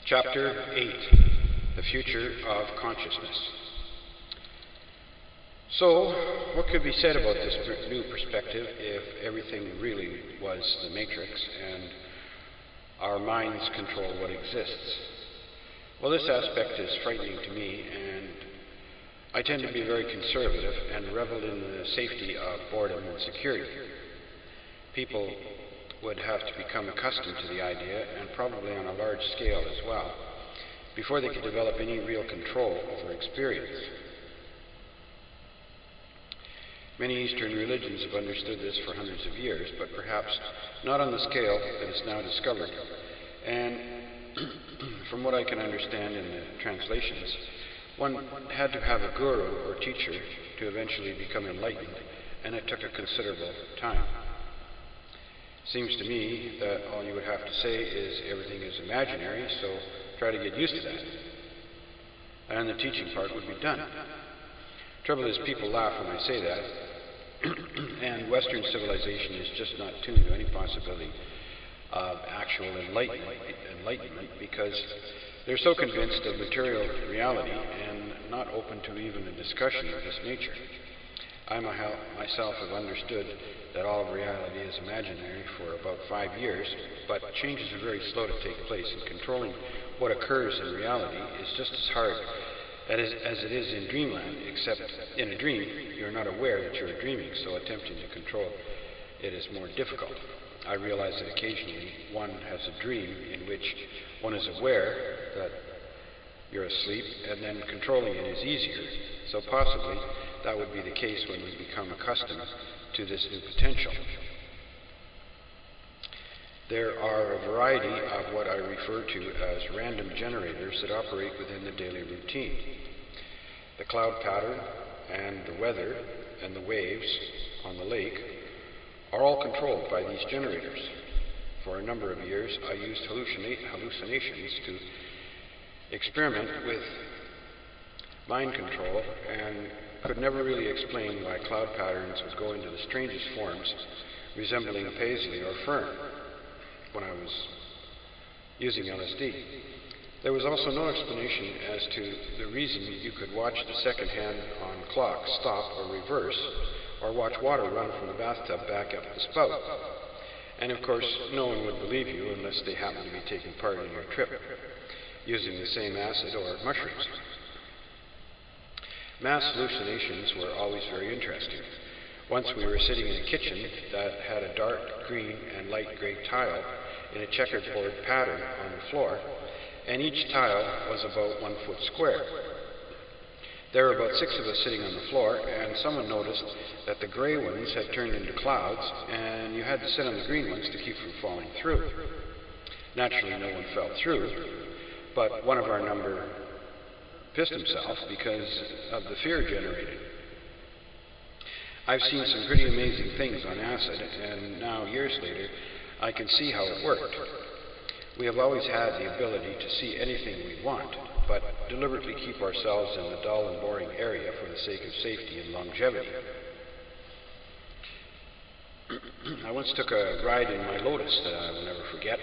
Chapter 8, The Future of Consciousness. So, what could be said about this new perspective if everything really was the Matrix and our minds control what exists? Well, this aspect is frightening to me, and I tend to be very conservative and revel in the safety of boredom and security. People would have to become accustomed to the idea, and probably on a large scale as well, before they could develop any real control over experience. Many Eastern religions have understood this for hundreds of years, but perhaps not on the scale that is now discovered. And from what I can understand in the translations, one had to have a guru or teacher to eventually become enlightened, and it took a considerable time. Seems to me that all you would have to say is everything is imaginary, so try to get used to that, and the teaching part would be done. Trouble is, people laugh when I say that, and Western civilization is just not tuned to any possibility of actual enlightenment because they're so convinced of material reality and not open to even a discussion of this nature. I myself have understood that all of reality is imaginary for about 5 years, but changes are very slow to take place, and controlling what occurs in reality is just as hard as it is in dreamland, except in a dream you're not aware that you're dreaming, so attempting to control it is more difficult. I realize that occasionally one has a dream in which one is aware that you're asleep, and then controlling it is easier, so possibly that would be the case when we become accustomed to this new potential. There are a variety of what I refer to as random generators that operate within the daily routine. The cloud pattern and the weather and the waves on the lake are all controlled by these generators. For a number of years, I used hallucinations to experiment with mind control and could never really explain why cloud patterns would go into the strangest forms, resembling a paisley or fern, when I was using LSD. There was also no explanation as to the reason you could watch the second hand on clock stop or reverse, or watch water run from the bathtub back up the spout. And of course, no one would believe you unless they happened to be taking part in your trip, using the same acid or mushrooms. Mass hallucinations were always very interesting. Once we were sitting in a kitchen that had a dark green and light gray tile in a checkerboard pattern on the floor, and each tile was about 1 foot square. There were about 6 of us sitting on the floor, and someone noticed that the gray ones had turned into clouds, and you had to sit on the green ones to keep from falling through. Naturally, no one fell through, but one of our number pissed himself because of the fear generated. I've seen some pretty amazing things on acid, and now, years later, I can see how it worked. We have always had the ability to see anything we want, but deliberately keep ourselves in the dull and boring area for the sake of safety and longevity. I once took a ride in my Lotus that I will never forget.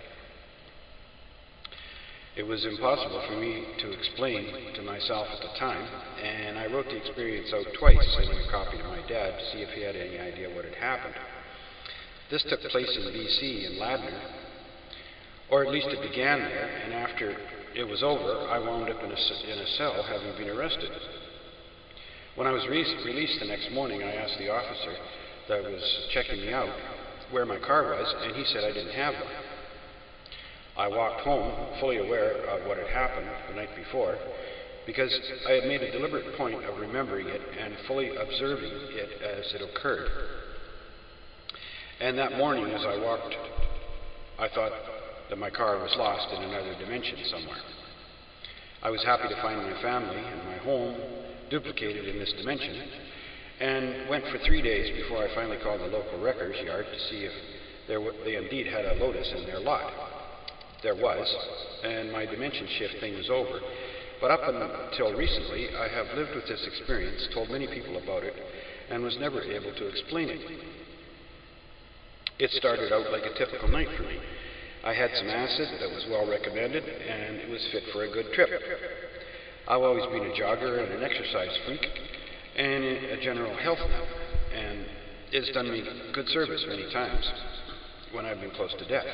It was impossible for me to explain to myself at the time, and I wrote the experience out twice, sending a copy to my dad to see if he had any idea what had happened. This took place in BC, in Ladner, or at least it began there, and after it was over, I wound up in a cell, having been arrested. When I was released the next morning, I asked the officer that was checking me out where my car was, and he said I didn't have one. I walked home, fully aware of what had happened the night before, because I had made a deliberate point of remembering it and fully observing it as it occurred. And that morning, as I walked, I thought that my car was lost in another dimension somewhere. I was happy to find my family and my home duplicated in this dimension, and went for 3 days before I finally called the local wreckers yard to see if they indeed had a Lotus in their lot. There was, and my dimension shift thing was over. But up until recently, I have lived with this experience, told many people about it, and was never able to explain it. It started out like a typical night for me. I had some acid that was well recommended, and it was fit for a good trip. I've always been a jogger and an exercise freak, and a general health nut, and it's done me good service many times when I've been close to death.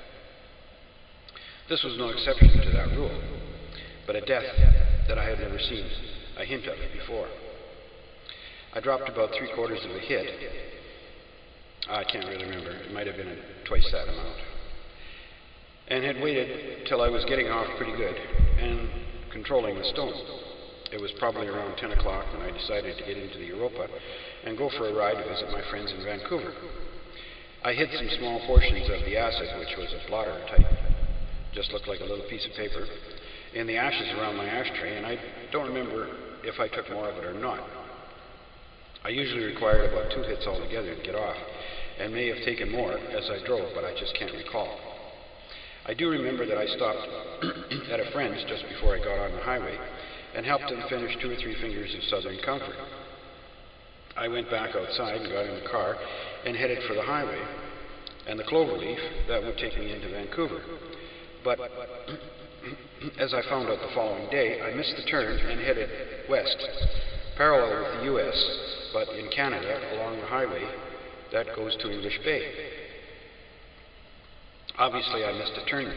This was no exception to that rule, but a death that I had never seen a hint of before. I dropped about 3/4 of a hit. I can't really remember. It might have been twice that amount. And had waited till I was getting off pretty good and controlling the stone. It was probably around 10 o'clock when I decided to get into the Europa and go for a ride to visit my friends in Vancouver. I hid some small portions of the acid, which was a blotter type, just looked like a little piece of paper, in the ashes around my ashtray, and I don't remember if I took more of it or not. I usually required about 2 hits altogether to get off, and may have taken more as I drove, but I just can't recall. I do remember that I stopped at a friend's just before I got on the highway and helped him finish 2 or 3 fingers of Southern Comfort. I went back outside and got in the car and headed for the highway and the cloverleaf that would take me into Vancouver. But as I found out the following day, I missed the turn and headed west, parallel with the U.S., but in Canada along the highway that goes to English Bay. Obviously, I missed a turn.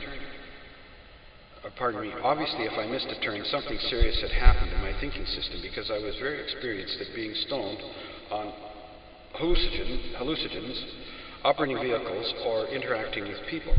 Obviously, if I missed a turn, something serious had happened in my thinking system, because I was very experienced at being stoned on hallucinogens, operating vehicles, or interacting with people.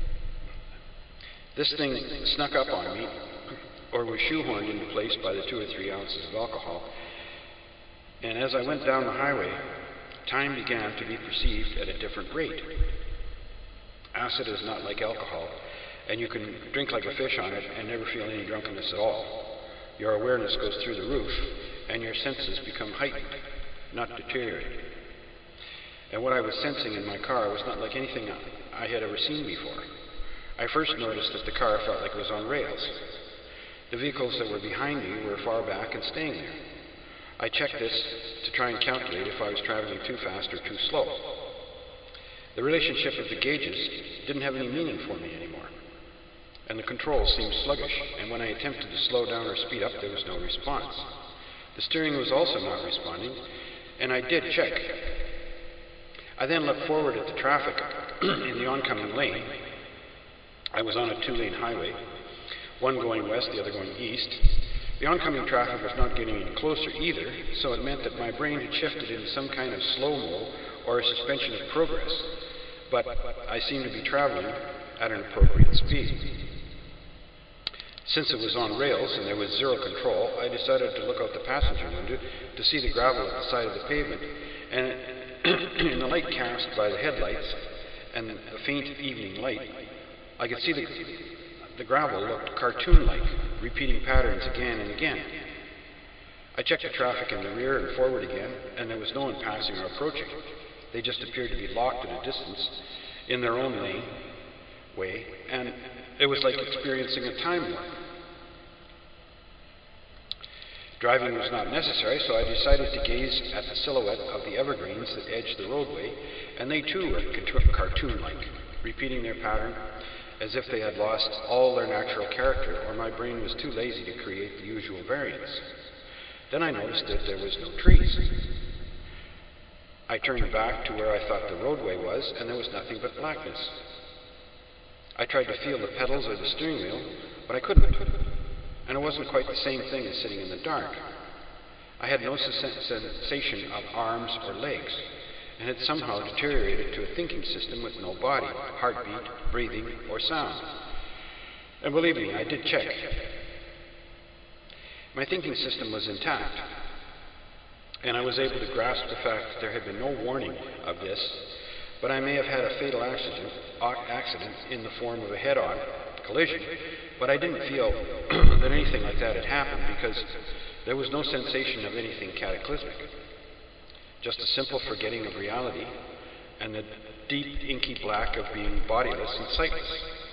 This thing snuck up on me, or was shoehorned into place by the 2 or 3 ounces of alcohol, and as I went down the highway, time began to be perceived at a different rate. Acid is not like alcohol, and you can drink like a fish on it and never feel any drunkenness at all. Your awareness goes through the roof, and your senses become heightened, not deteriorated. And what I was sensing in my car was not like anything I had ever seen before. I first noticed that the car felt like it was on rails. The vehicles that were behind me were far back and staying there. I checked this to try and calculate if I was traveling too fast or too slow. The relationship of the gauges didn't have any meaning for me anymore, and the controls seemed sluggish, and when I attempted to slow down or speed up, there was no response. The steering was also not responding, and I did check. I then looked forward at the traffic in the oncoming lane. I was on a 2-lane highway, one going west, the other going east. The oncoming traffic was not getting any closer either, so it meant that my brain had shifted into some kind of slow-mo or a suspension of progress, but I seemed to be traveling at an appropriate speed. Since it was on rails and there was zero control, I decided to look out the passenger window to see the gravel at the side of the pavement, and in the light cast by the headlights and the faint evening light, I could see the gravel looked cartoon-like, repeating patterns again and again. I checked the traffic in the rear and forward again, and there was no one passing or approaching. They just appeared to be locked at a distance in their own way, and it was like experiencing a time warp. Driving was not necessary, so I decided to gaze at the silhouette of the evergreens that edged the roadway, and they too were cartoon-like, repeating their pattern as if they had lost all their natural character, or my brain was too lazy to create the usual variants. Then I noticed that there was no trees. I turned back to where I thought the roadway was, and there was nothing but blackness. I tried to feel the pedals or the steering wheel, but I couldn't, and it wasn't quite the same thing as sitting in the dark. I had no sensation of arms or legs, and had somehow deteriorated to a thinking system with no body, heartbeat, breathing, or sound. And believe me, I did check. My thinking system was intact, and I was able to grasp the fact that there had been no warning of this, but I may have had a fatal accident in the form of a head-on collision, but I didn't feel that anything like that had happened, because there was no sensation of anything cataclysmic. Just a simple forgetting of reality and the deep inky black of being bodiless and sightless.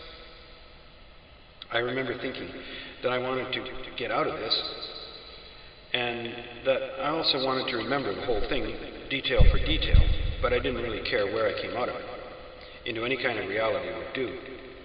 I remember thinking that I wanted to get out of this, and that I also wanted to remember the whole thing detail for detail, but I didn't really care where I came out of it. Into any kind of reality would do.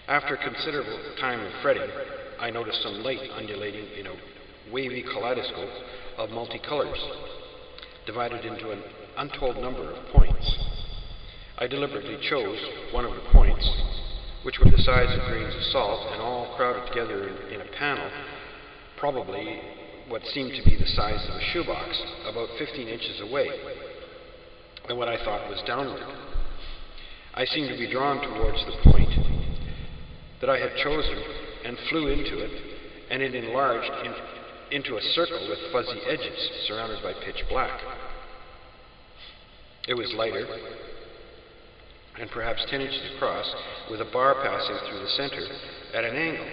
After considerable time of fretting, I noticed some light undulating in a wavy kaleidoscope of multicolors, divided into an untold number of points. I deliberately chose one of the points, which were the size of grains of salt and all crowded together in a panel, probably what seemed to be the size of a shoebox, about 15 inches away, and what I thought was downward. I seemed to be drawn towards the point that I had chosen and flew into it, and it enlarged into a circle with fuzzy edges surrounded by pitch black. It was lighter and perhaps 10 inches across, with a bar passing through the center at an angle.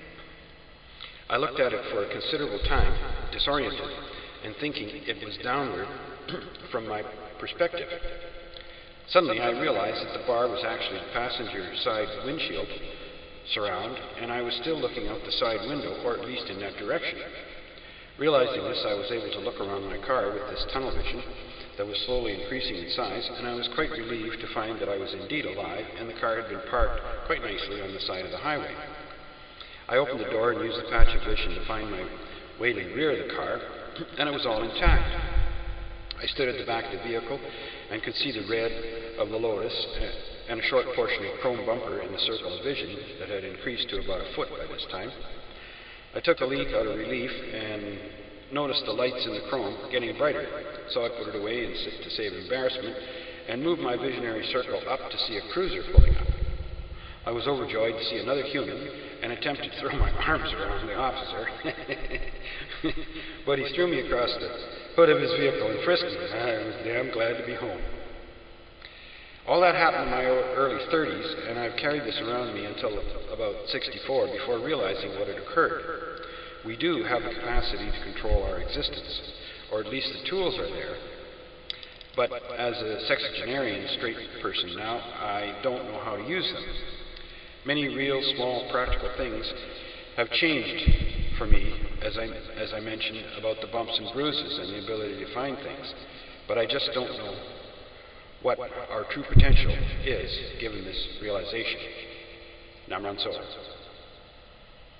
I looked at it for a considerable time, disoriented, and thinking it was downward from my perspective. Suddenly I realized that the bar was actually the passenger side windshield surround, and I was still looking out the side window, or at least in that direction. Realizing this, I was able to look around my car with this tunnel vision that was slowly increasing in size, and I was quite relieved to find that I was indeed alive, and the car had been parked quite nicely on the side of the highway. I opened the door and used the patch of vision to find my way to the rear of the car, and it was all intact. I stood at the back of the vehicle and could see the red of the Lotus and a short portion of chrome bumper in the circle of vision that had increased to about a foot by this time. I took a leak out of relief and noticed the lights in the chrome getting brighter, so I put it away and to save embarrassment and moved my visionary circle up to see a cruiser pulling up. I was overjoyed to see another human and attempted to throw my arms around the officer, but he threw me across the hood of his vehicle and frisked me. I was damn glad to be home. All that happened in my early 30s, and I've carried this around me until about 64 before realizing what had occurred. We do have the capacity to control our existence, or at least the tools are there. But as a sexagenarian straight person now, I don't know how to use them. Many real, small, practical things have changed for me, as I mentioned, about the bumps and bruises and the ability to find things. But I just don't know what our true potential is, given this realization. Namran Soa.